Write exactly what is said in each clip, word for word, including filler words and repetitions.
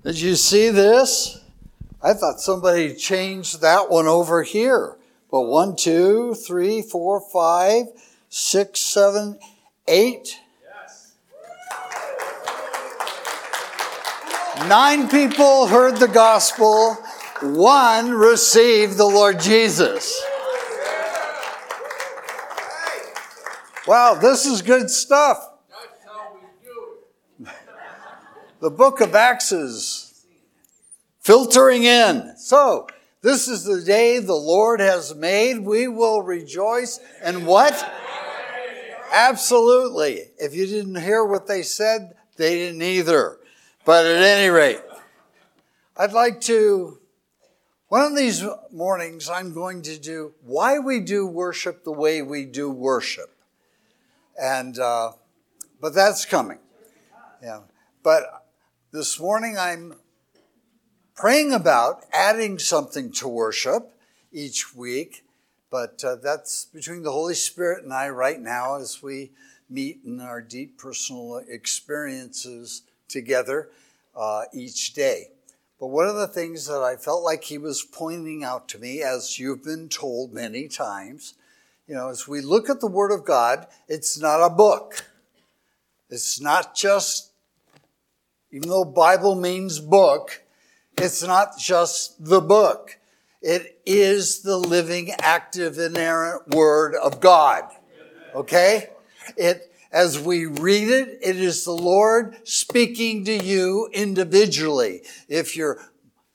Did you see this? I thought somebody changed that one over here. But one, two, three, four, five, six, seven, eight. Yes. Nine people heard the gospel. One received the Lord Jesus. Wow, this is good stuff. That's how we do it. The book of Acts is filtering in. So, this is the day the Lord has made. We will rejoice. And what? Absolutely. If you didn't hear what they said, they didn't either. But at any rate, I'd like to, one of these mornings, I'm going to do why we do worship the way we do worship. And, uh, but that's coming. Yeah. But this morning I'm praying about adding something to worship each week. But uh, that's between the Holy Spirit and I right now as we meet in our deep personal experiences together uh, each day. But one of the things that I felt like he was pointing out to me, as you've been told many times, you know, as we look at the Word of God, it's not a book. It's not just, even though Bible means book, it's not just the book. It is the living, active, inerrant Word of God. Okay? It, as we read it, it is the Lord speaking to you individually. If you're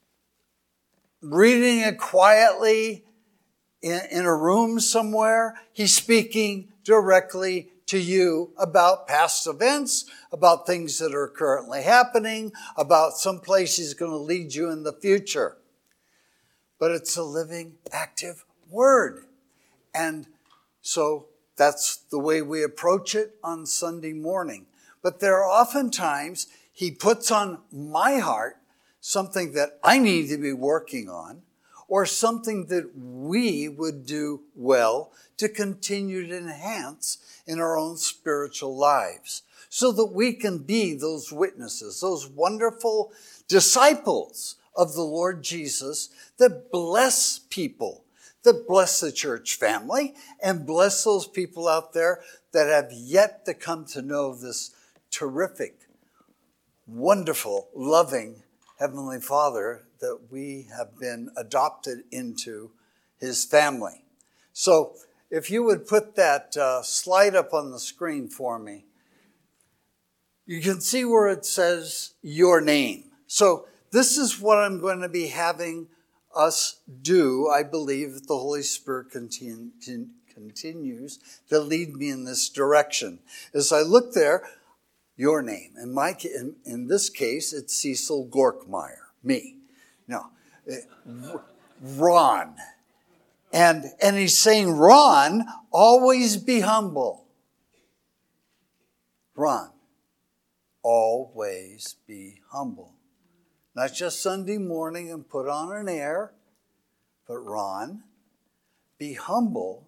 reading it quietly, In, in a room somewhere, he's speaking directly to you about past events, about things that are currently happening, about some place he's going to lead you in the future. But it's a living, active word. And so that's the way we approach it on Sunday morning. But there are often times he puts on my heart something that I need to be working on, or something that we would do well to continue to enhance in our own spiritual lives, so that we can be those witnesses, those wonderful disciples of the Lord Jesus that bless people, that bless the church family, and bless those people out there that have yet to come to know this terrific, wonderful, loving Heavenly Father that we have been adopted into his family. So if you would put that uh, slide up on the screen for me, you can see where it says your name. So this is what I'm going to be having us do. I believe that the Holy Spirit continue, continues to lead me in this direction. As I look there, your name. In my in, in this case, it's Cecil Gorkmeyer, me. No, Ron. And, and he's saying, Ron, always be humble. Ron, always be humble. Not just Sunday morning and put on an air, but Ron, be humble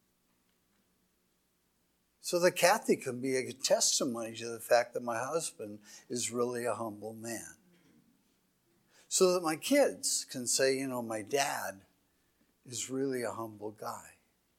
so that Kathy can be a testimony to the fact that my husband is really a humble man. So that my kids can say, you know, my dad is really a humble guy.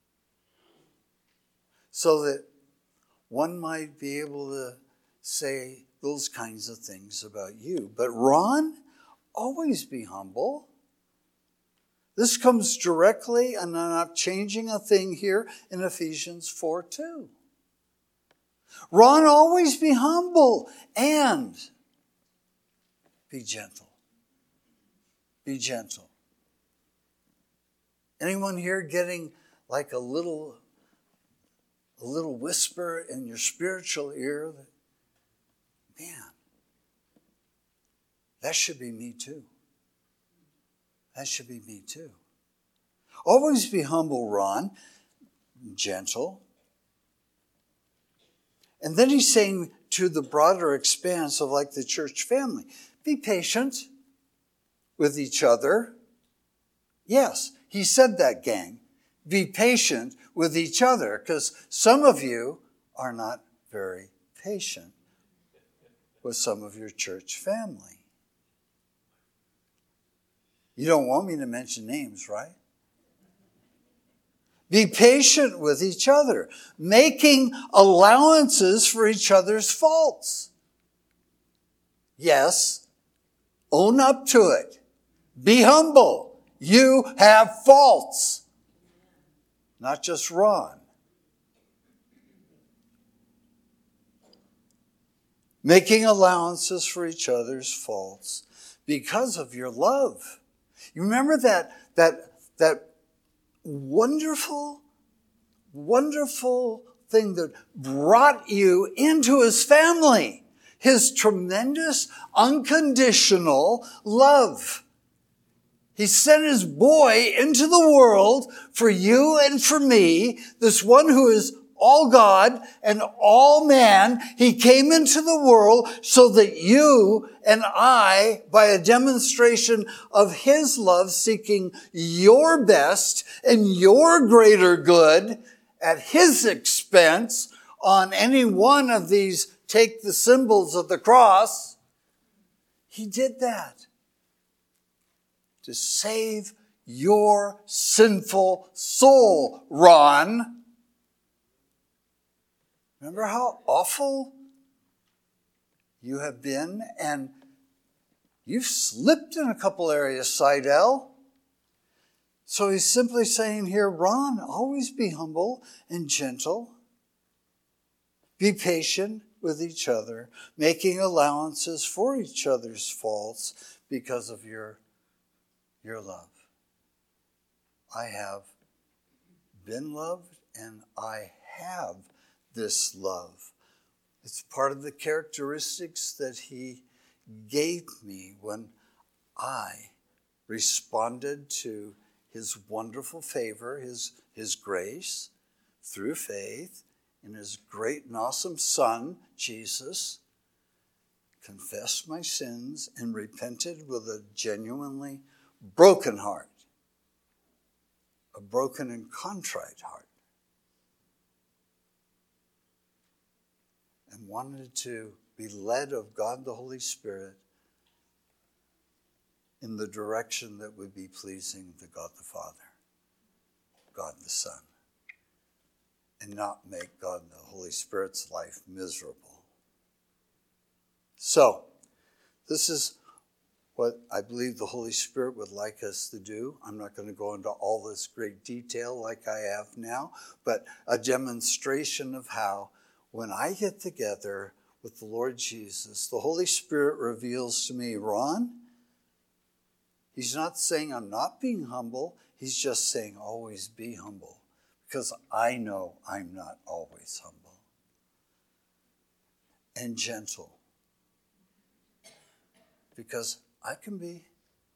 So that one might be able to say those kinds of things about you. But Ron, always be humble. This comes directly, and I'm not changing a thing here, in Ephesians four two. Ron, always be humble and be gentle. Be gentle. Anyone here getting like a little, a little whisper in your spiritual ear that, man, that should be me too. That should be me too. Always be humble, Ron, gentle. And then he's saying to the broader expanse of like the church family, be patient with each other. Yes, he said that, gang. Be patient with each other, because some of you are not very patient with some of your church family. You don't want me to mention names, right? Be patient with each other, making allowances for each other's faults. Yes, own up to it. Be humble. You have faults. Not just Ron. Making allowances for each other's faults because of your love. You remember that, that, that wonderful, wonderful thing that brought you into his family. His tremendous, unconditional love. He sent his boy into the world for you and for me, this one who is all God and all man. He came into the world so that you and I, by a demonstration of his love, seeking your best and your greater good at his expense on any one of these, take the symbols of the cross. He did that to save your sinful soul, Ron. Remember how awful you have been, and you've slipped in a couple areas, Seidel. So he's simply saying here, Ron, always be humble and gentle. Be patient with each other, making allowances for each other's faults because of your, your love. I have been loved, and I have this love. It's part of the characteristics that he gave me when I responded to his wonderful favor, his, his grace, through faith in his great and awesome Son, Jesus, confessed my sins and repented with a genuinely broken heart, a broken and contrite heart. And wanted to be led of God the Holy Spirit in the direction that would be pleasing to God the Father, God the Son, and not make God the Holy Spirit's life miserable. So, this is what I believe the Holy Spirit would like us to do. I'm not going to go into all this great detail like I have now, but a demonstration of how when I get together with the Lord Jesus, the Holy Spirit reveals to me, Ron, he's not saying I'm not being humble. He's just saying always be humble, because I know I'm not always humble. And gentle, because I can be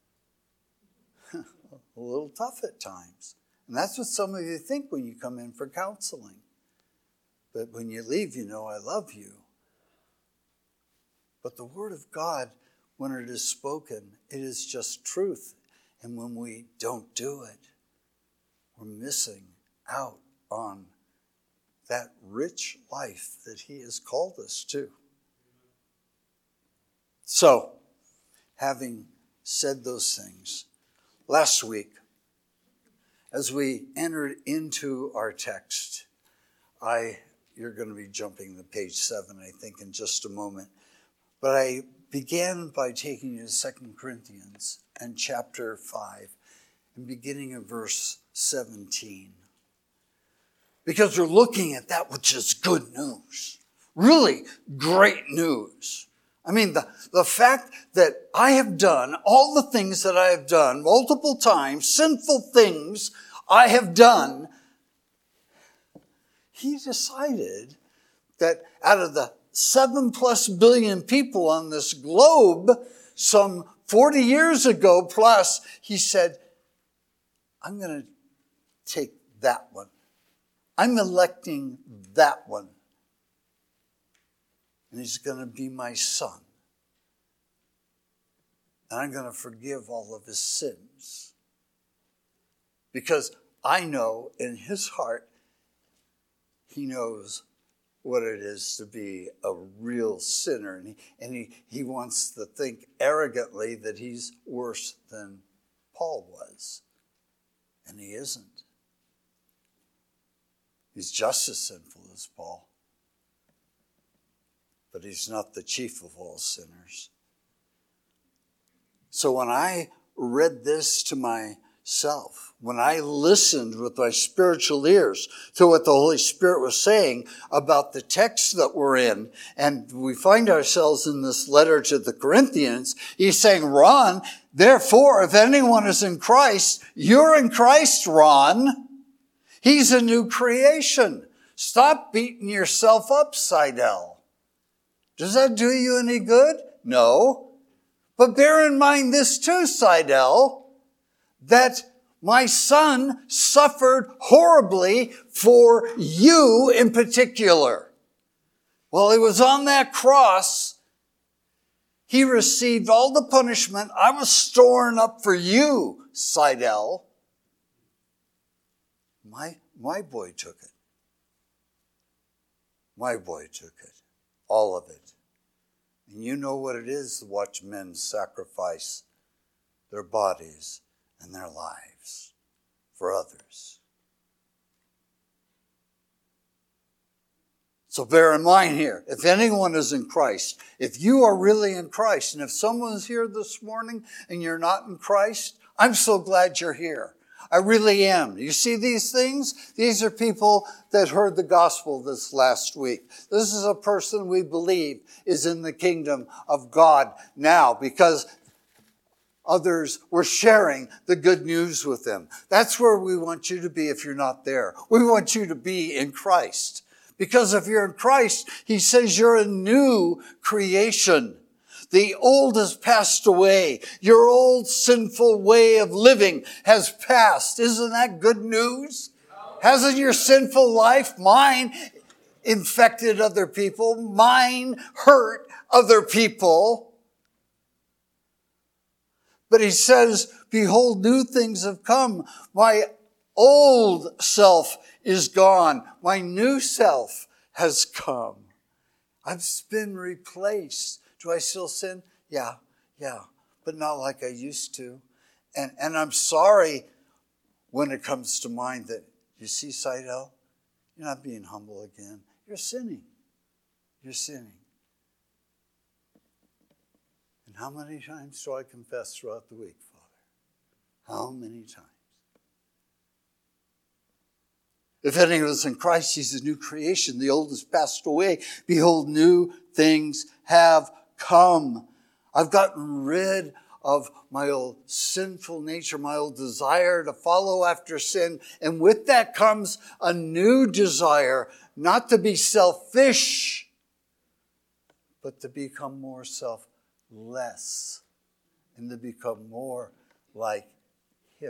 a little tough at times. And that's what some of you think when you come in for counseling. But when you leave, you know I love you. But the Word of God, when it is spoken, it is just truth. And when we don't do it, we're missing out on that rich life that he has called us to. So, having said those things, last week, as we entered into our text, I... You're going to be jumping to page seven, I think, in just a moment. But I began by taking you to Second Corinthians and chapter five, and beginning in verse seventeen. Because we're looking at that which is good news. Really great news. I mean, the, the fact that I have done all the things that I have done multiple times, sinful things I have done, he decided that out of the seven plus billion people on this globe, some forty years ago plus, he said, I'm going to take that one. I'm electing that one. And he's going to be my son. And I'm going to forgive all of his sins. Because I know in his heart, he knows what it is to be a real sinner. And he, and he, he wants to think arrogantly that he's worse than Paul was. And he isn't. He's just as sinful as Paul. But he's not the chief of all sinners. So when I read this to myself, when I listened with my spiritual ears to what the Holy Spirit was saying about the text that we're in, and we find ourselves in this letter to the Corinthians, he's saying, Ron, therefore, if anyone is in Christ, you're in Christ, Ron. He's a new creation. Stop beating yourself up, Seidel. Does that do you any good? No. But bear in mind this too, Seidel, that my son suffered horribly for you in particular. While he was on that cross, he received all the punishment I was storing up for you, Seidel. My, my boy took it. My boy took it. All of it. And you know what it is to watch men sacrifice their bodies and their lives for others. So bear in mind here, if anyone is in Christ, if you are really in Christ, and if someone's here this morning and you're not in Christ, I'm so glad you're here. I really am. You see these things? These are people that heard the gospel this last week. This is a person we believe is in the kingdom of God now because others were sharing the good news with them. That's where we want you to be if you're not there. We want you to be in Christ. Because if you're in Christ, he says you're a new creation. The old has passed away. Your old sinful way of living has passed. Isn't that good news? Hasn't your sinful life, mine, infected other people? Mine hurt other people? But he says, behold, new things have come. My old self is gone. My new self has come. I've been replaced. Do I still sin? Yeah, yeah, but not like I used to. And and I'm sorry when it comes to mind that, you see, Seidel, you're not being humble again. You're sinning. You're sinning. And how many times do I confess throughout the week, Father? How many times? If anyone is in Christ, he's a new creation. The old has passed away. Behold, new things have come. I've gotten rid of my old sinful nature, my old desire to follow after sin. And with that comes a new desire, not to be selfish, but to become more selfless and to become more like him.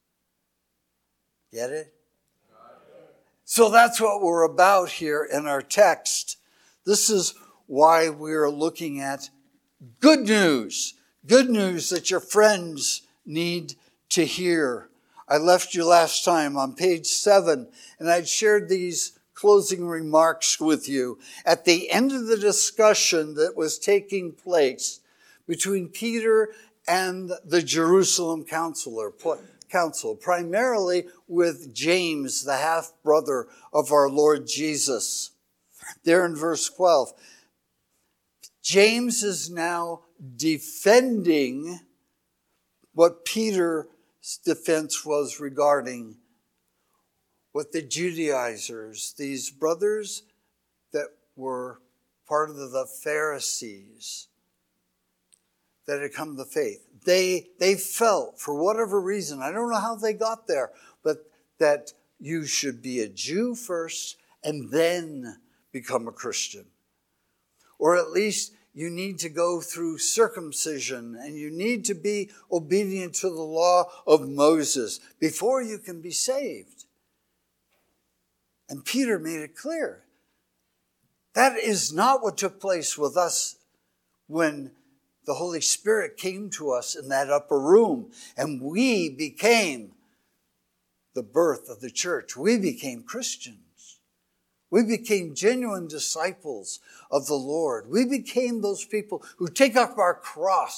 Get it? So that's what we're about here in our text. This is why we're looking at good news. Good news that your friends need to hear. I left you last time on page seven, and I'd shared these closing remarks with you at the end of the discussion that was taking place between Peter and the Jerusalem counselor, council, primarily with James, the half-brother of our Lord Jesus. There in verse twelve, James is now defending what Peter's defense was regarding what the Judaizers, these brothers that were part of the Pharisees that had come to faith. They, they felt, for whatever reason, I don't know how they got there, but that you should be a Jew first and then become a Christian. Or at least you need to go through circumcision and you need to be obedient to the law of Moses before you can be saved. And Peter made it clear. That is not what took place with us when the Holy Spirit came to us in that upper room and we became the birth of the church. We became Christians. We became genuine disciples of the Lord. We became those people who take up our cross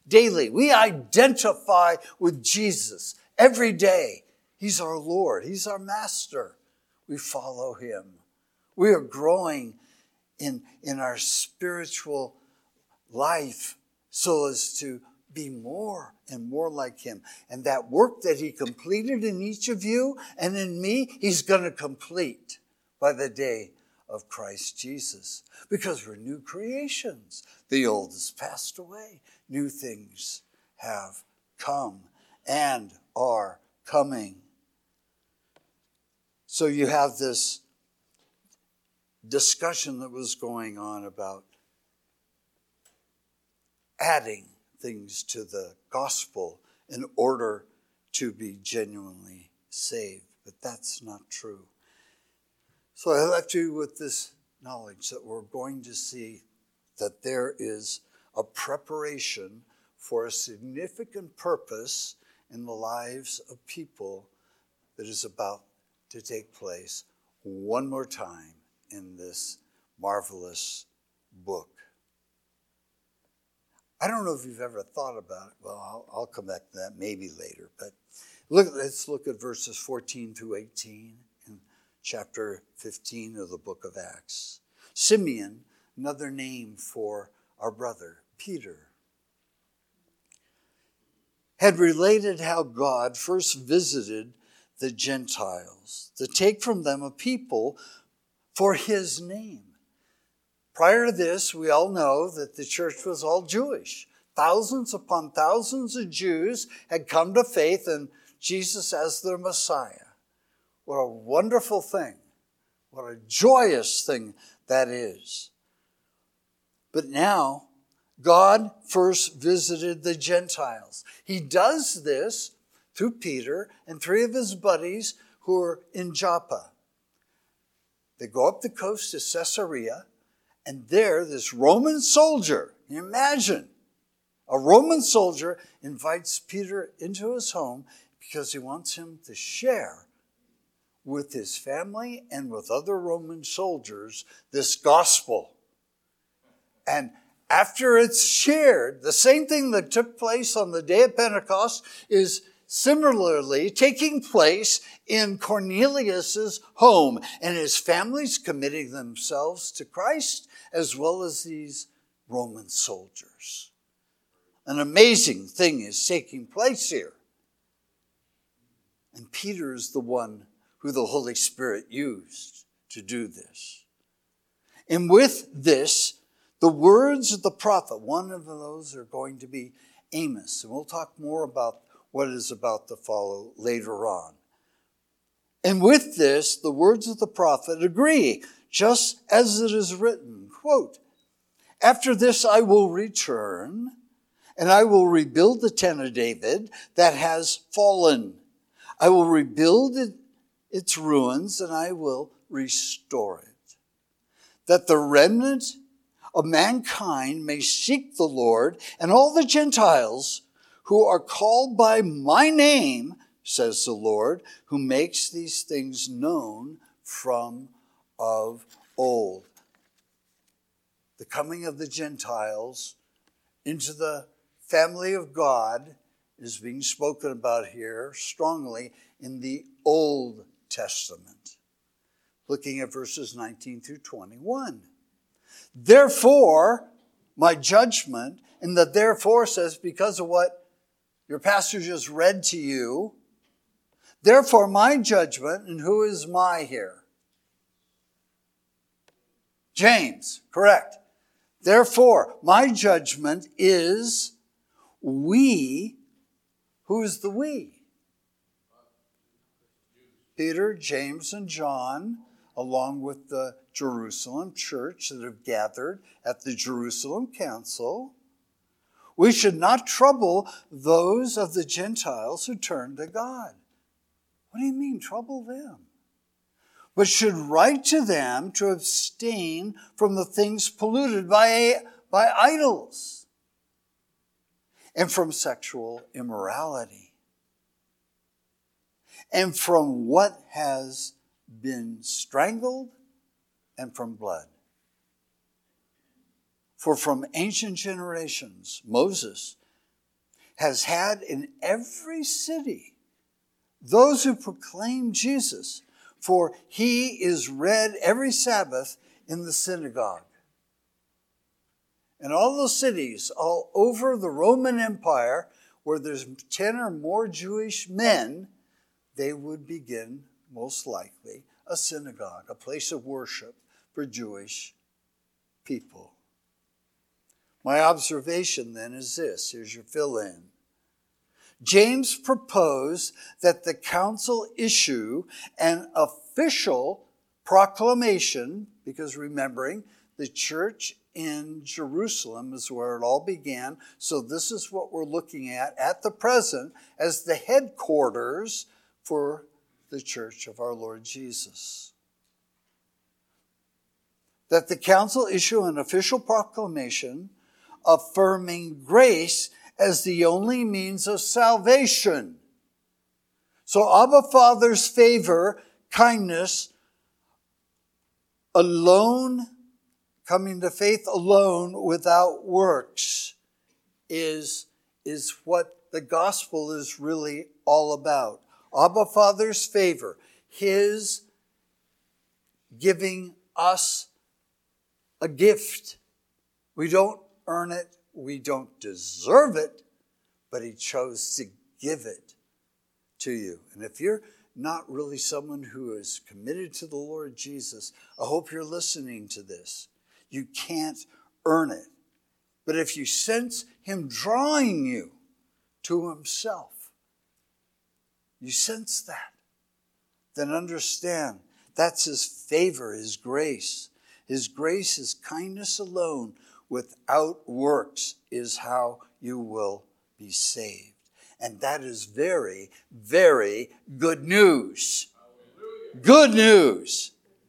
daily. We identify with Jesus every day. He's our Lord. He's our master. We follow him. We are growing in, in our spiritual life so as to be more and more like him. And that work that he completed in each of you and in me, he's going to complete by the day of Christ Jesus. Because we're new creations. The old has passed away. New things have come and are coming. So you have this discussion that was going on about adding things to the gospel in order to be genuinely saved. But that's not true. So I left you with this knowledge that we're going to see that there is a preparation for a significant purpose in the lives of people that is about to take place one more time in this marvelous book. I don't know if you've ever thought about it. Well, I'll, I'll come back to that maybe later. But look, let's look at verses fourteen through eighteen in chapter fifteen of the book of Acts. Simeon, another name for our brother, Peter, had related how God first visited the Gentiles to take from them a people for his name. Prior to this, we all know that the church was all Jewish. Thousands upon thousands of Jews had come to faith in Jesus as their Messiah. What a wonderful thing. What a joyous thing that is. But now, God first visited the Gentiles. He does this through Peter and three of his buddies who are in Joppa. They go up the coast to Caesarea, and there this Roman soldier, can you imagine, a Roman soldier invites Peter into his home because he wants him to share with his family and with other Roman soldiers this gospel. And after it's shared, the same thing that took place on the day of Pentecost is similarly taking place in Cornelius's home, and his family's committing themselves to Christ as well as these Roman soldiers. An amazing thing is taking place here. And Peter is the one who the Holy Spirit used to do this. And with this, the words of the prophet, one of those are going to be Amos. And we'll talk more about what is about to follow later on. And with this, the words of the prophet agree, just as it is written, quote, "After this I will return, and I will rebuild the tent of David that has fallen. I will rebuild it, its ruins, and I will restore it, that the remnant of mankind may seek the Lord, and all the Gentiles who are called by my name, says the Lord, who makes these things known from of old." The coming of the Gentiles into the family of God is being spoken about here strongly in the Old Testament. Looking at verses nineteen through twenty-one. Therefore, my judgment, and the therefore says because of what your pastor just read to you, therefore my judgment, and who is my here? James, correct. Therefore, my judgment is we. Who is the we? Peter, James, and John, along with the Jerusalem church that have gathered at the Jerusalem council. We should not trouble those of the Gentiles who turn to God. What do you mean, trouble them? But should write to them to abstain from the things polluted by, by idols and from sexual immorality and from what has been strangled and from blood. For from ancient generations, Moses has had in every city those who proclaim Jesus, for he is read every Sabbath in the synagogue. In all those cities all over the Roman Empire where there's ten or more Jewish men, they would begin, most likely, a synagogue, a place of worship for Jewish people. My observation then is this. Here's your fill-in. James proposed that the council issue an official proclamation, because remembering, the church in Jerusalem is where it all began. So this is what we're looking at at the present as the headquarters for the church of our Lord Jesus. That the council issue an official proclamation affirming grace as the only means of salvation. So Abba Father's favor, kindness, alone, coming to faith alone without works is, is what the gospel is really all about. Abba Father's favor, his giving us a gift. We don't earn it. We don't deserve it, but he chose to give it to you. And if you're not really someone who is committed to the Lord Jesus, I hope you're listening to this. You can't earn it. But if you sense him drawing you to himself, you sense that, then understand that's his favor, his grace. His grace, his kindness alone, without works, is how you will be saved. And that is very, very good news. Hallelujah. Good news.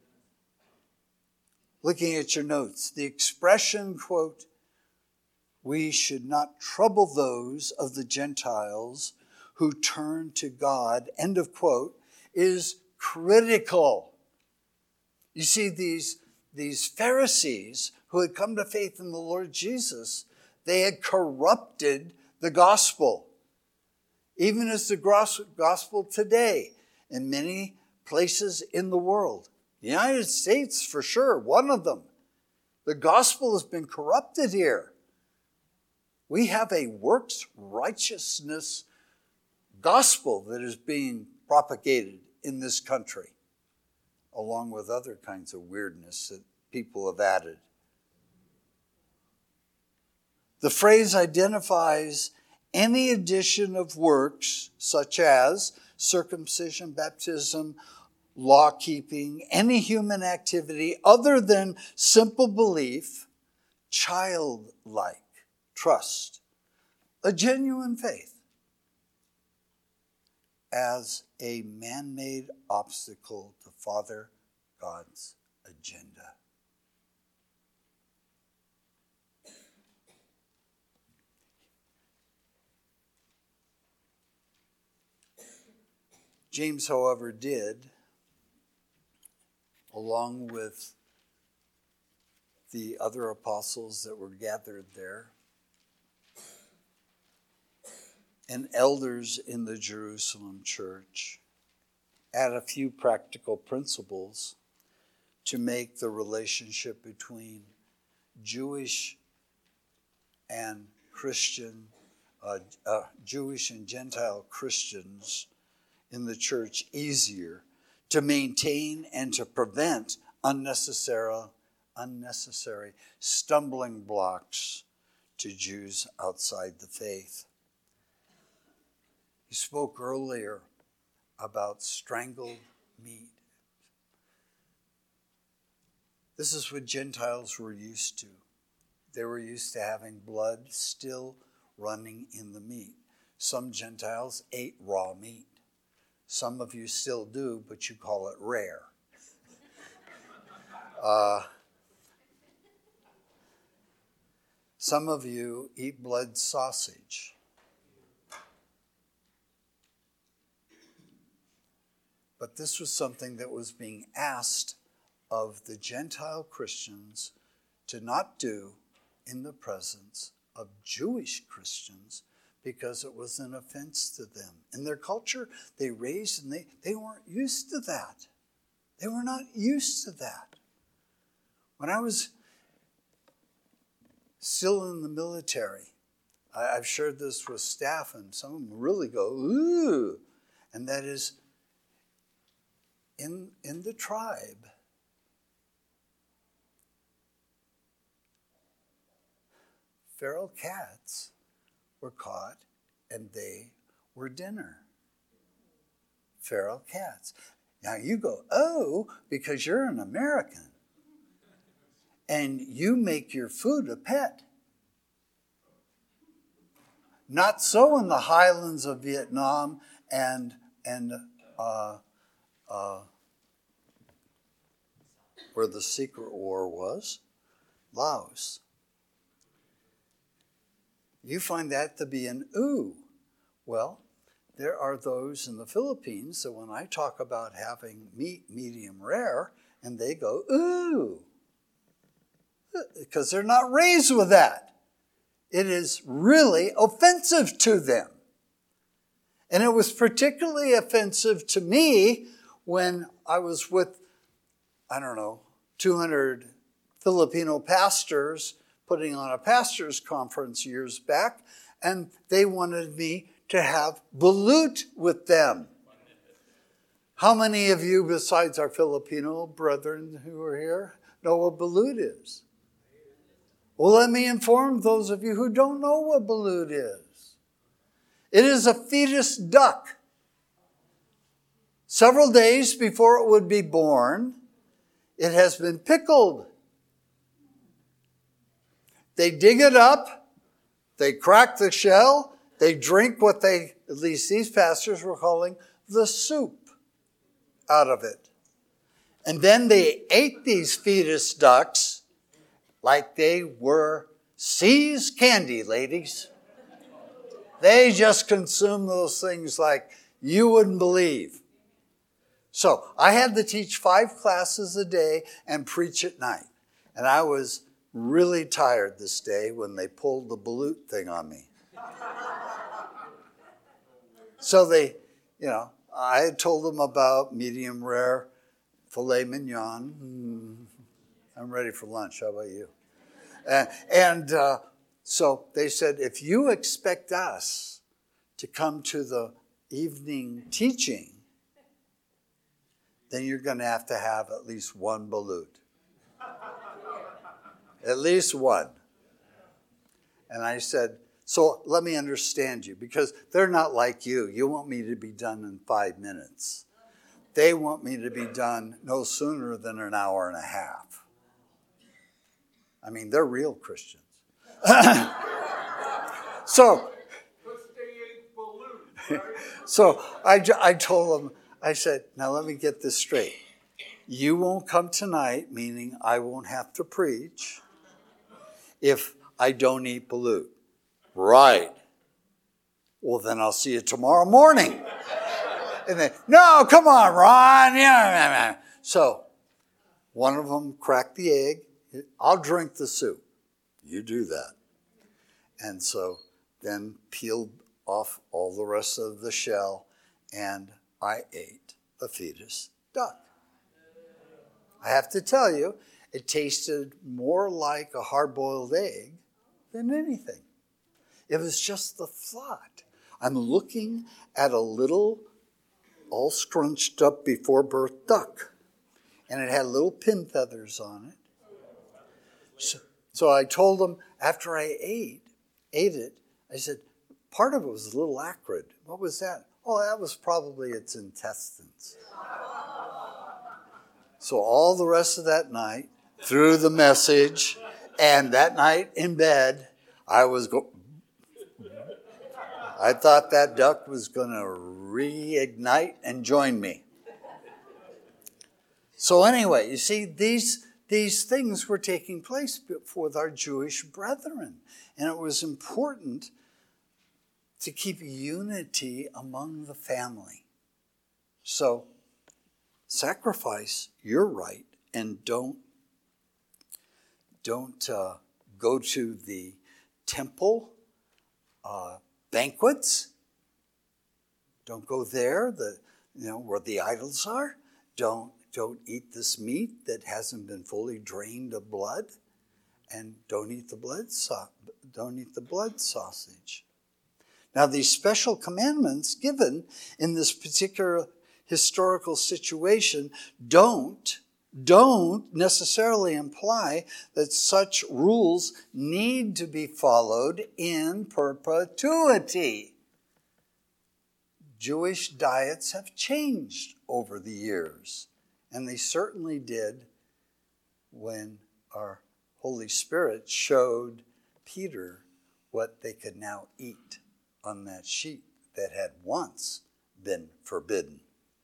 Looking at your notes, the expression, quote, we should not trouble those of the Gentiles who turn to God, end of quote, is critical. You see, these, these Pharisees who had come to faith in the Lord Jesus, they had corrupted the gospel. Even as the gospel today in many places in the world. The United States, for sure, one of them. The gospel has been corrupted here. We have a works righteousness gospel that is being propagated in this country, along with other kinds of weirdness that people have added. The phrase identifies any addition of works, such as circumcision, baptism, law-keeping, any human activity other than simple belief, childlike trust, a genuine faith, as a man-made obstacle to Father God's agenda. James, however, did, along with the other apostles that were gathered there, and elders in the Jerusalem church, add a few practical principles to make the relationship between Jewish and Christian, uh, uh, Jewish and Gentile Christians in the church easier to maintain and to prevent unnecessary, unnecessary stumbling blocks to Jews outside the faith. He spoke earlier about strangled meat. This is what Gentiles were used to. They were used to having blood still running in the meat. Some Gentiles ate raw meat. Some of you still do, but you call it rare. Uh, some of you eat blood sausage. But this was something that was being asked of the Gentile Christians to not do in the presence of Jewish Christians, because it was an offense to them. In their culture, they raised and they, they weren't used to that. They were not used to that. When I was still in the military, I, I've shared this with staff, and some of them really go, ooh. And that is, in, in the tribe, feral cats were caught and they were dinner. Feral cats. Now you go, oh, because you're an American and you make your food a pet. Not so in the highlands of Vietnam and, and uh, uh, where the secret war was, Laos. You find that to be an ooh. Well, there are those in the Philippines that when I talk about having meat medium rare, and they go, ooh, because they're not raised with that. It is really offensive to them. And it was particularly offensive to me when I was with, I don't know, two hundred Filipino pastors putting on a pastors' conference years back, and they wanted me to have balut with them. How many of you, besides our Filipino brethren who are here, know what balut is? Well, let me inform those of you who don't know what balut is. It is a fetus duck. Several days before it would be born, it has been pickled. They dig it up, they crack the shell, they drink what they, at least these pastors were calling, the soup out of it. And then they ate these fetus ducks like they were See's candy, ladies. They just consumed those things like you wouldn't believe. So I had to teach five classes a day and preach at night. And I was really tired this day when they pulled the balut thing on me. So they, you know, I had told them about medium rare filet mignon. Mm, I'm ready for lunch. How about you? Uh, and uh, so they said, if you expect us to come to the evening teaching, then you're going to have to have at least one balut. At least one. And I said, so let me understand you, because they're not like you. You want me to be done in five minutes. They want me to be done no sooner than an hour and a half. I mean, they're real Christians. so, so I, I told them, I said, now let me get this straight. You won't come tonight, meaning I won't have to preach, if I don't eat balut. Right. Well, then I'll see you tomorrow morning. And then, no, come on, Ron. Yeah. So one of them cracked the egg. I'll drink the soup. You do that. And so then peeled off all the rest of the shell, and I ate a fetus duck. I have to tell you, it tasted more like a hard-boiled egg than anything. It was just the thought. I'm looking at a little, all scrunched up before birth duck, and it had little pin feathers on it. So, so I told them after I ate, ate it, I said, part of it was a little acrid. What was that? Oh, that was probably its intestines. So all the rest of that night, through the message, and that night in bed, I was go- I thought that duck was going to reignite and join me. So anyway, you see, these, these things were taking place with our Jewish brethren. And it was important to keep unity among the family. So sacrifice your right and don't, don't uh, go to the temple, uh, banquets. Don't go there, the, you know, where the idols are. Don't, don't eat this meat that hasn't been fully drained of blood. And don't eat the blood so- don't eat the blood sausage. Now, these special commandments given in this particular historical situation don't, don't necessarily imply that such rules need to be followed in perpetuity. Jewish diets have changed over the years, and they certainly did when our Holy Spirit showed Peter what they could now eat on that sheep that had once been forbidden.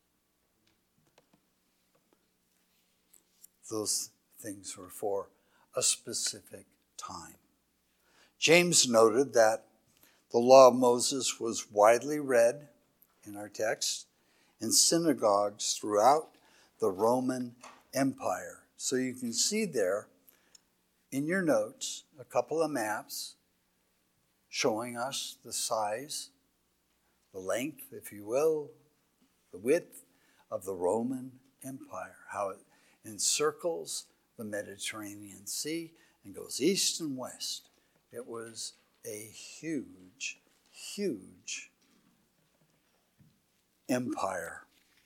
Those things were for a specific time. James noted that the law of Moses was widely read in our text in synagogues throughout the Roman Empire. So you can see there in your notes a couple of maps showing us the size, the length, if you will, the width of the Roman Empire, how it encircles the Mediterranean Sea and goes east and west. It was a huge, huge empire.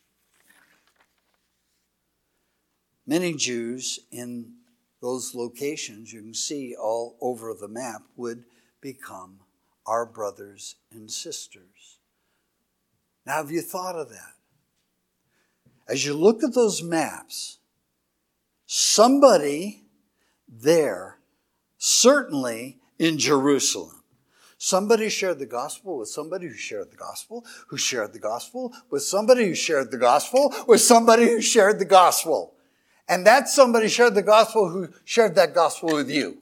Many Jews in those locations, you can see all over the map, would become our brothers and sisters. Now, have you thought of that? As you look at those maps, somebody there, certainly in Jerusalem, somebody shared the gospel with somebody who shared the gospel, who shared the gospel with somebody who shared the gospel with somebody who shared the gospel. And that somebody shared the gospel who shared that gospel with you.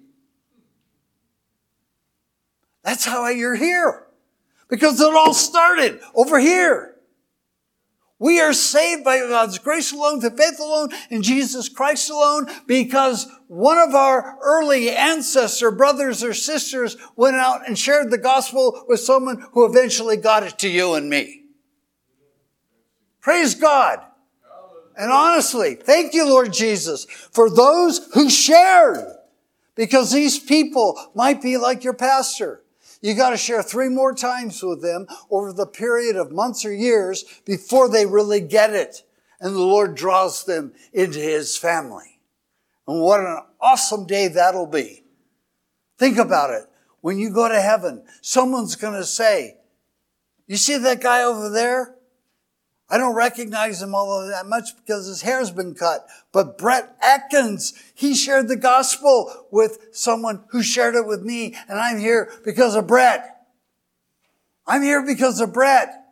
That's how you're here. Because it all started over here. We are saved by God's grace alone, through faith alone, in Jesus Christ alone, because one of our early ancestor brothers or sisters went out and shared the gospel with someone who eventually got it to you and me. Praise God. And honestly, thank you, Lord Jesus, for those who shared, because these people might be like your pastor. You got to share three more times with them over the period of months or years before they really get it. And the Lord draws them into his family. And what an awesome day that'll be. Think about it. When you go to heaven, someone's going to say, you see that guy over there? I don't recognize him all that much because his hair's been cut. But Brett Atkins, he shared the gospel with someone who shared it with me. And I'm here because of Brett. I'm here because of Brett.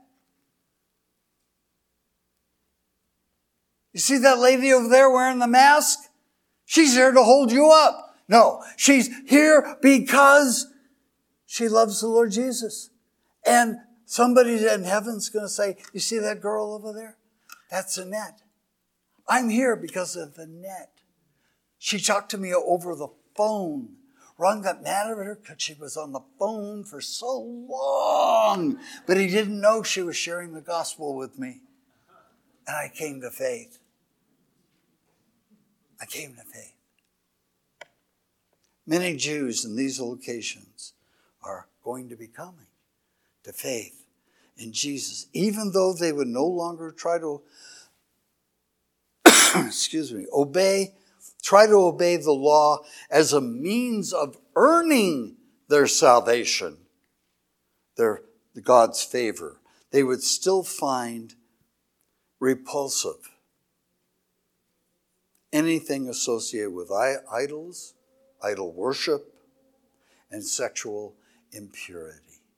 You see that lady over there wearing the mask? She's here to hold you up. No, she's here because she loves the Lord Jesus. And somebody in heaven's going to say, you see that girl over there? That's Annette. I'm here because of Annette. She talked to me over the phone. Ron got mad at her because she was on the phone for so long. But he didn't know she was sharing the gospel with me. And I came to faith. I came to faith. Many Jews in these locations are going to be coming to faith in Jesus, even though they would no longer try to, excuse me, obey, try to obey the law as a means of earning their salvation, their God's favor. They would still find repulsive anything associated with idols, idol worship, and sexual impurity.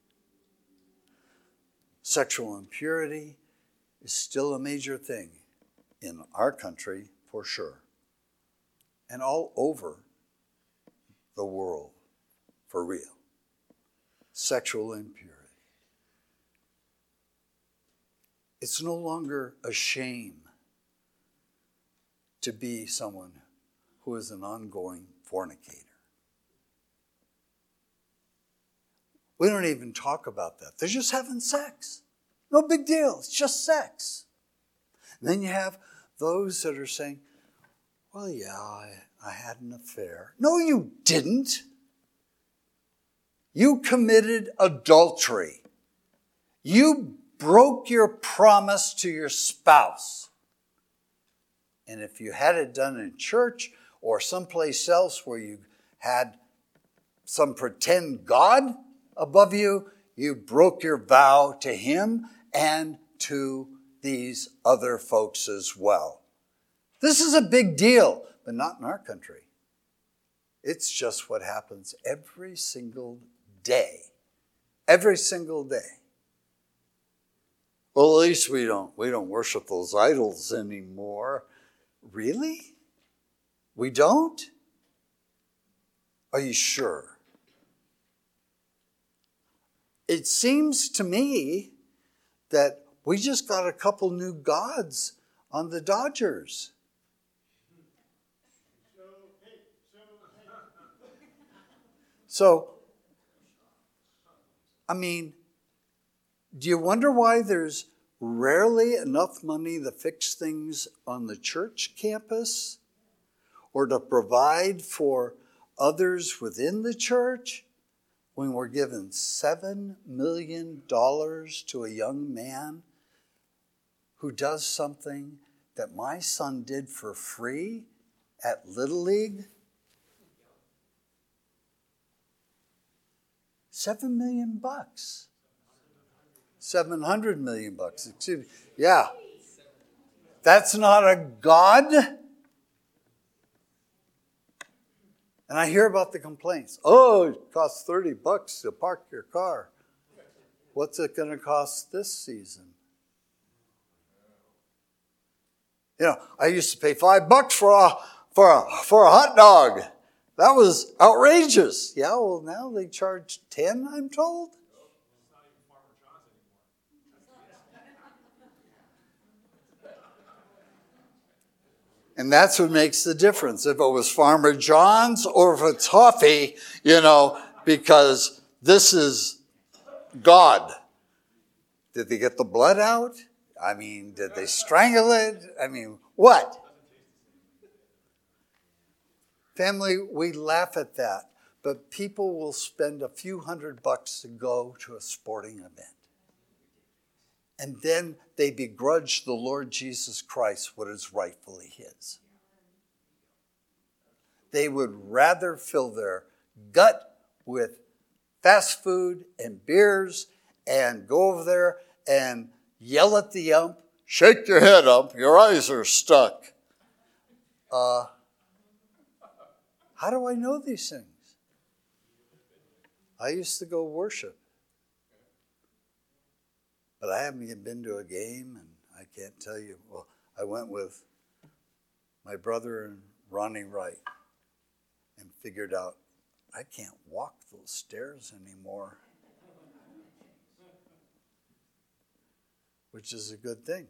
Sexual impurity is still a major thing in our country, for sure, and all over the world, for real. Sexual impurity. It's no longer a shame to be someone who is an ongoing fornicator. We don't even talk about that. They're just having sex. No big deal. It's just sex. And then you have those that are saying, well, yeah, I, I had an affair. No, you didn't. You committed adultery. You broke your promise to your spouse. And if you had it done in church or someplace else where you had some pretend God above you, you broke your vow to him and to these other folks as well. This is a big deal, but not in our country. It's just what happens every single day. Every single day. Well, at least we don't we don't worship those idols anymore. Really? We don't? Are you sure? It seems to me that we just got a couple new gods on the Dodgers. So, I mean, do you wonder why there's rarely enough money to fix things on the church campus or to provide for others within the church when we're given seven million dollars to a young man who does something that my son did for free at Little League? Seven million bucks. Seven hundred million bucks. Excuse me. Yeah. That's not a God. And I hear about the complaints. Oh, it costs thirty bucks to park your car. What's it going to cost this season? You know, I used to pay five bucks for a, for a, for a hot dog. That was outrageous. Yeah, well, now they charge ten, I'm told. And that's what makes the difference. If it was Farmer John's or if it's Toffee, you know, because this is God. Did they get the blood out? I mean, did they strangle it? I mean, what? Family, we laugh at that, but people will spend a few hundred bucks to go to a sporting event. And then they begrudge the Lord Jesus Christ what is rightfully his. They would rather fill their gut with fast food and beers and go over there and yell at the ump, shake your head up, your eyes are stuck. Uh, how do I know these things? I used to go worship. But I haven't even been to a game, and I can't tell you. Well, I went with my brother and Ronnie Wright and figured out I can't walk those stairs anymore, which is a good thing.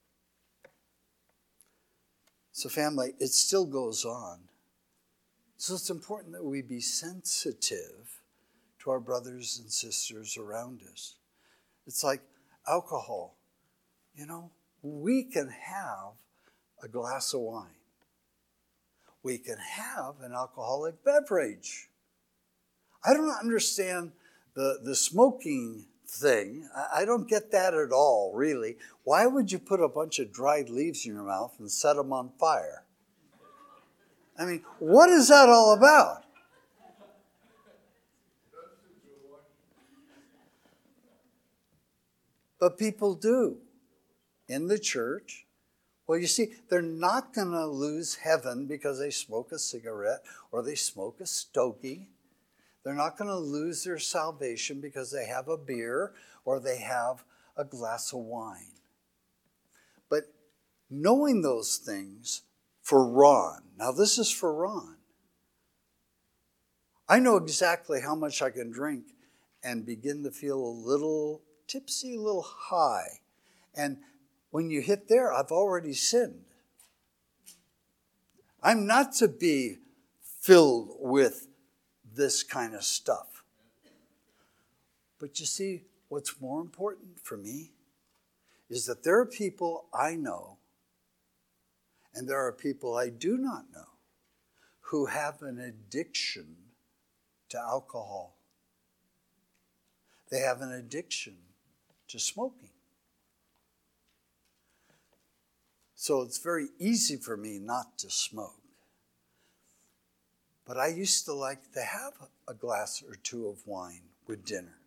So family, it still goes on. So it's important that we be sensitive to our brothers and sisters around us. It's like alcohol. You know, we can have a glass of wine. We can have an alcoholic beverage. I don't understand the, the smoking thing. I, I don't get that at all, really. Why would you put a bunch of dried leaves in your mouth and set them on fire? I mean, what is that all about? But people do in the church. Well, you see, they're not going to lose heaven because they smoke a cigarette or they smoke a stogie. They're not going to lose their salvation because they have a beer or they have a glass of wine. But knowing those things for Ron, now this is for Ron. I know exactly how much I can drink and begin to feel a little tipsy, a little high. And when you hit there, I've already sinned. I'm not to be filled with this kind of stuff. But you see, what's more important for me is that there are people I know and there are people I do not know who have an addiction to alcohol. They have an addiction to smoking. So it's very easy for me not to smoke. But I used to like to have a glass or two of wine with dinner.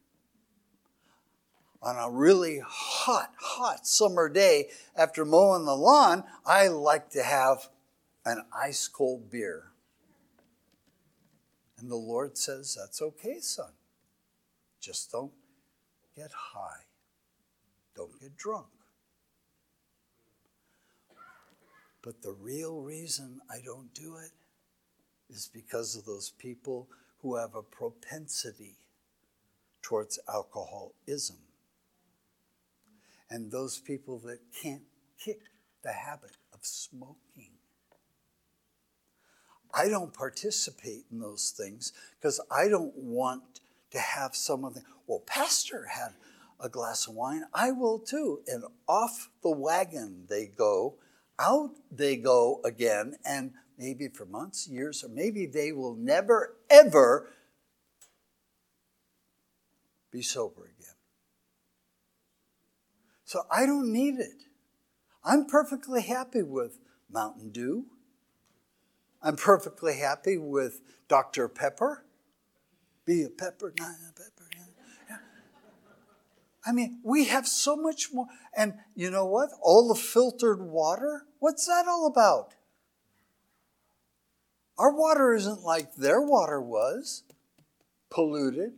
On a really hot, hot summer day after mowing the lawn, I like to have an ice cold beer. And the Lord says, that's okay, son. Just don't get high. Don't get drunk. But the real reason I don't do it is because of those people who have a propensity towards alcoholism. And those people that can't kick the habit of smoking. I don't participate in those things because I don't want to have someone think, well, Pastor had a glass of wine. I will too. And off the wagon they go. Out they go again, and maybe for months, years, or maybe they will never, ever be sober again. So I don't need it. I'm perfectly happy with Mountain Dew. I'm perfectly happy with Doctor Pepper. Be a pepper, not a pepper. Yeah. Yeah. I mean, we have so much more. And you know what? All the filtered water, what's that all about? Our water isn't like their water was. Polluted.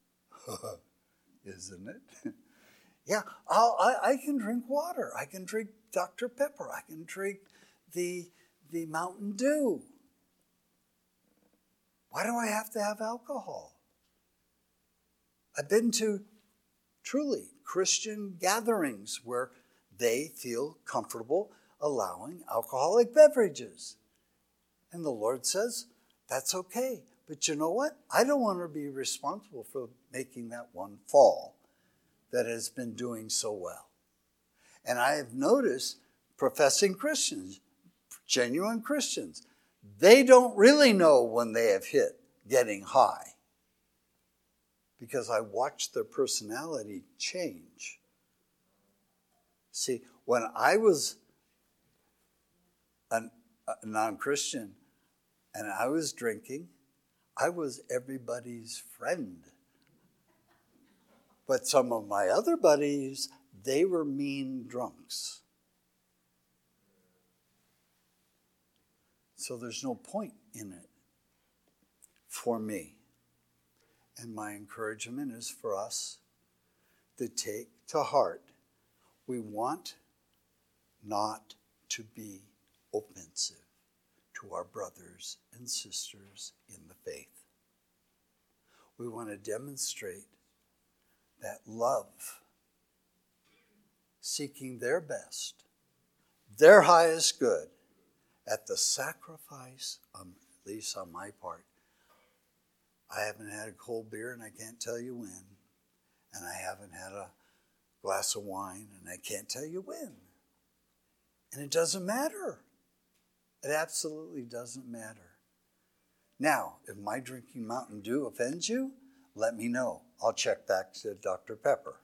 Isn't it? Yeah, I'll, I, I can drink water. I can drink Doctor Pepper. I can drink the, the Mountain Dew. Why do I have to have alcohol? I've been to truly Christian gatherings where they feel comfortable allowing alcoholic beverages. And the Lord says, that's okay. But you know what? I don't want to be responsible for making that one fall that has been doing so well. And I have noticed professing Christians, genuine Christians, they don't really know when they have hit getting high because I watched their personality change. See, when I was a, a non-Christian and I was drinking, I was everybody's friend. But some of my other buddies, they were mean drunks. So there's no point in it for me. And my encouragement is for us to take to heart. We want not to be offensive to our brothers and sisters in the faith. We want to demonstrate that love, seeking their best, their highest good, at the sacrifice, um, at least on my part. I haven't had a cold beer and I can't tell you when. And I haven't had a glass of wine and I can't tell you when. And it doesn't matter. It absolutely doesn't matter. Now, if my drinking Mountain Dew offends you, let me know. I'll check back to Doctor Pepper.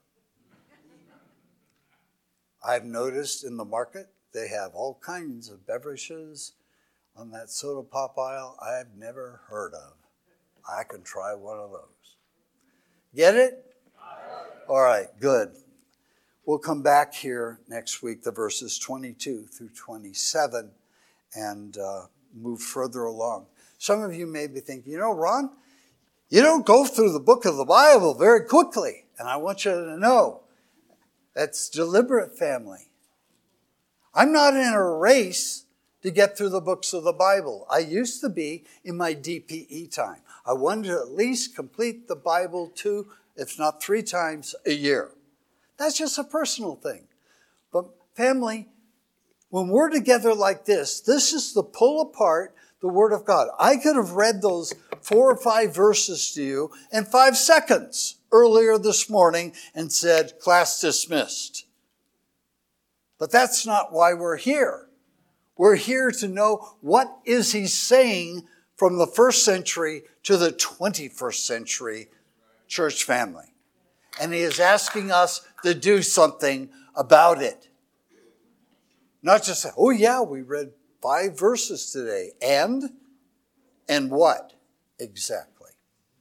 I've noticed in the market they have all kinds of beverages on that soda pop aisle I've never heard of. I can try one of those. Get it? All right, good. We'll come back here next week, the verses twenty-two through twenty-seven, and uh, move further along. Some of you may be thinking, you know, Ron, you don't go through the book of the Bible very quickly. And I want you to know that's deliberate, family. I'm not in a race to get through the books of the Bible. I used to be in my D P E time. I wanted to at least complete the Bible two, if not three times a year. That's just a personal thing. But family, when we're together like this, this is to pull apart the Word of God. I could have read those four or five verses to you in five seconds. earlier this morning and said, class dismissed. But that's not why we're here. We're here to know what is he saying from the first century to the twenty-first century church family. And he is asking us to do something about it. Not just say, oh yeah, we read five verses today. And? And what? Exactly.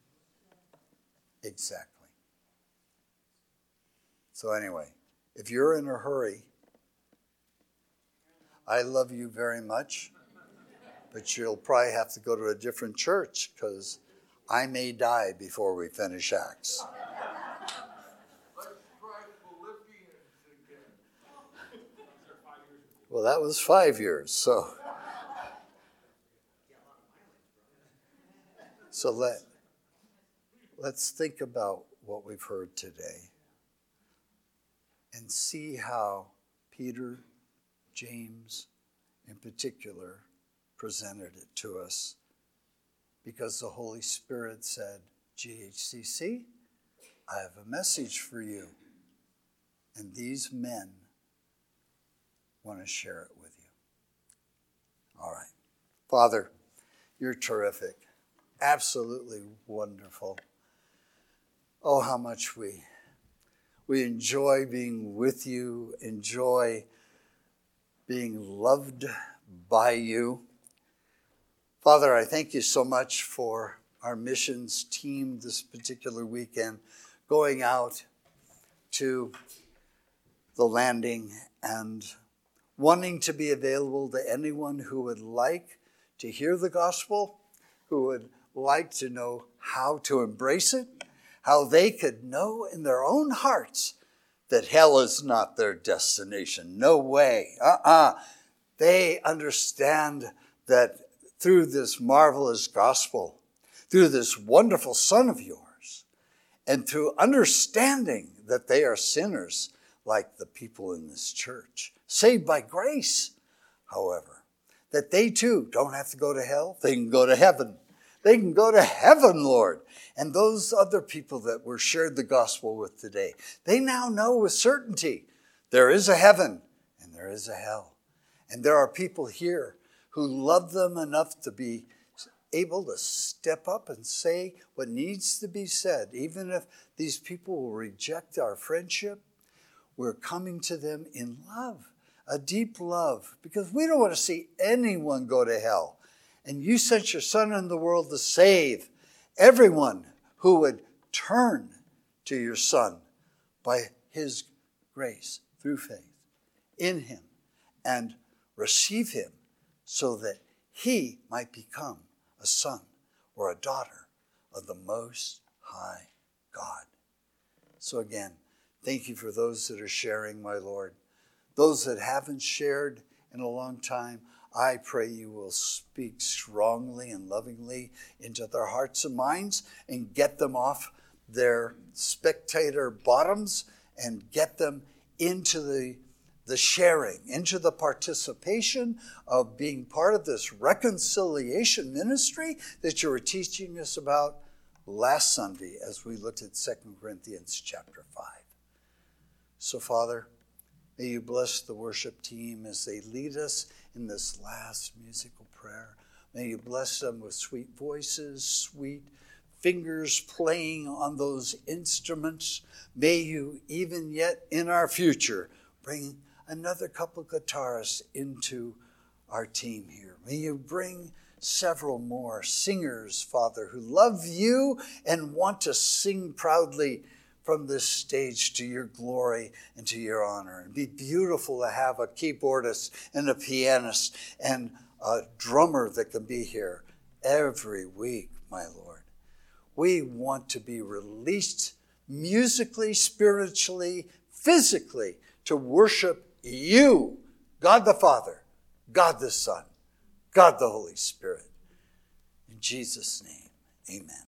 Exactly. So anyway, if you're in a hurry, I love you very much, but you'll probably have to go to a different church because I may die before we finish Acts. Let's try Philippians again. Well, that was five years, so. So let, let's think about what we've heard today and see how Peter, James in particular, presented it to us, because the Holy Spirit said, G H C C, I have a message for you. And these men want to share it with you. All right. Father, you're terrific. Absolutely wonderful. Oh, how much we, we enjoy being with you, enjoy being loved by you. Father, I thank you so much for our missions team this particular weekend, going out to the landing and wanting to be available to anyone who would like to hear the gospel, who would like to know how to embrace it, how they could know in their own hearts that hell is not their destination. No way. Uh-uh. They understand that through this marvelous gospel, through this wonderful Son of yours, and through understanding that they are sinners like the people in this church, saved by grace, however, that they too don't have to go to hell. They can go to heaven. They can go to heaven, Lord. And those other people that we're shared the gospel with today, they now know with certainty there is a heaven and there is a hell. And there are people here who love them enough to be able to step up and say what needs to be said. Even if these people will reject our friendship, we're coming to them in love, a deep love, because we don't want to see anyone go to hell. And you sent your Son in the world to save everyone who would turn to your Son by his grace through faith in him and receive him so that he might become a son or a daughter of the Most High God. So again, thank you for those that are sharing, my Lord. Those that haven't shared in a long time, I pray you will speak strongly and lovingly into their hearts and minds and get them off their spectator bottoms and get them into the, the sharing, into the participation of being part of this reconciliation ministry that you were teaching us about last Sunday as we looked at Second Corinthians chapter five. So, Father, may you bless the worship team as they lead us in this last musical prayer. May you bless them with sweet voices, sweet fingers playing on those instruments. May you, even yet in our future, bring another couple of guitarists into our team here. May you bring several more singers, Father, who love you and want to sing proudly from this stage to your glory and to your honor. It'd be beautiful to have a keyboardist and a pianist and a drummer that can be here every week, my Lord. We want to be released musically, spiritually, physically to worship you, God the Father, God the Son, God the Holy Spirit. In Jesus' name, amen.